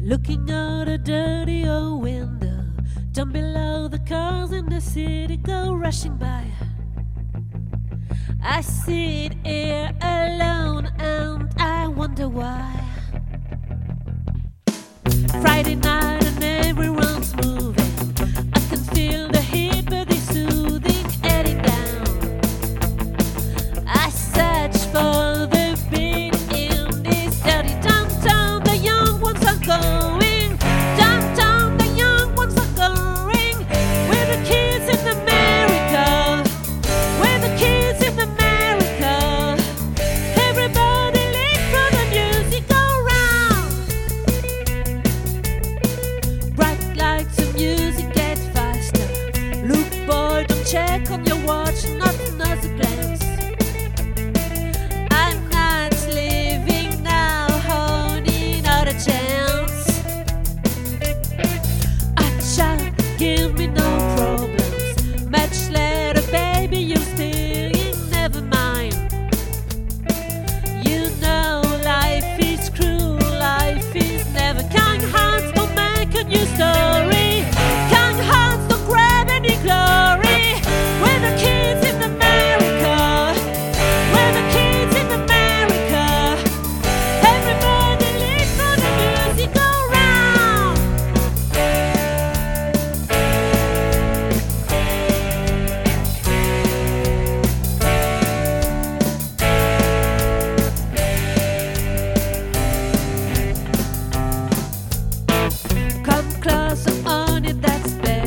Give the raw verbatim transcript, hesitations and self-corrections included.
Looking out a dirty old window, down below the cars in the city go rushing by. I sit here alone and I wonder why. Friday night and everyone's moving. I can feel the heat but it's soothing, heading down. I search for the beat in this dirty downtown. The young ones are going downtown. The young ones are going. We're the kids in America. We're the kids in America. Everybody live for the music around. Bright lights and music get faster. Look boy, don't check on your watch, nothing as a glance. I'm not living now, holding out a chance. A child, give me no problems. Much later, baby, you're still in, never mind. You know life is cruel, life is never kind. Hands don't make a new story. Kind hands don't grab any glory. We're the kids in America. We're the kids in America. Everybody live for the music around. Come closer on it, that's better.